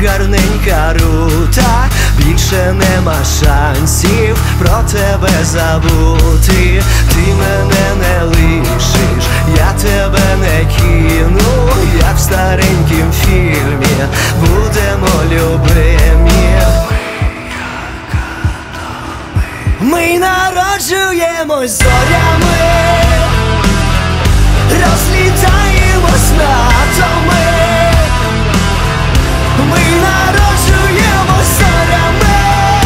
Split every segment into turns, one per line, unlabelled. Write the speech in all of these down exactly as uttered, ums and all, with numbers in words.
гарненька рута, більше нема шансів про тебе забути. Ти мене не лишиш, я тебе не кину, як в старенькім фільмі будемо любимі. Ми народжуємось зорями, розлітаємось на атоми. Ми народжуємось зорями,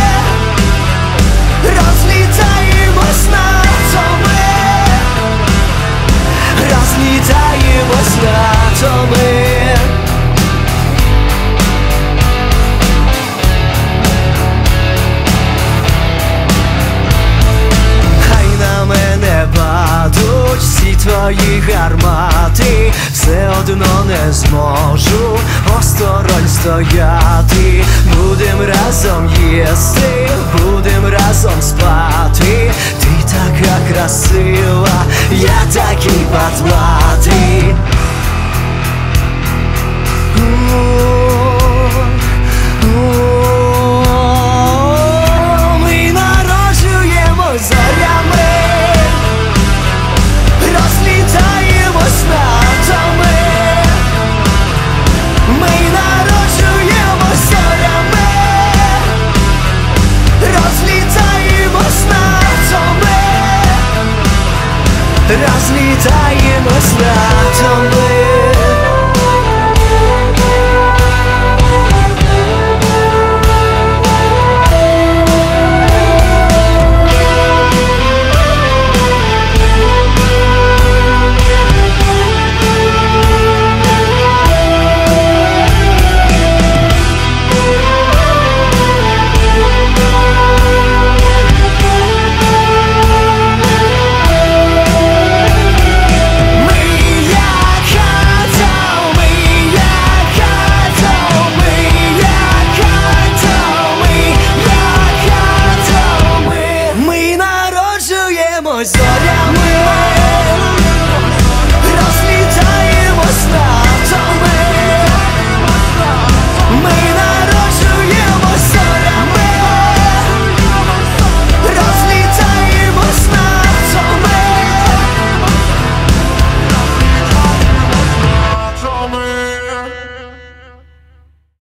розлітаємось на атоми. Розлітаємось на атоми. Падуть всі твої гармати, все одно не зможу осторонь стояти. Будем разом їсти, будем разом спати. Ти така красива, я такий подлатий. Ми народжуємось зорями, розлітаємось на атоми. Ми народжуємось зорями, розлітаємось на атоми. Розлітаємось на атоми. Зорями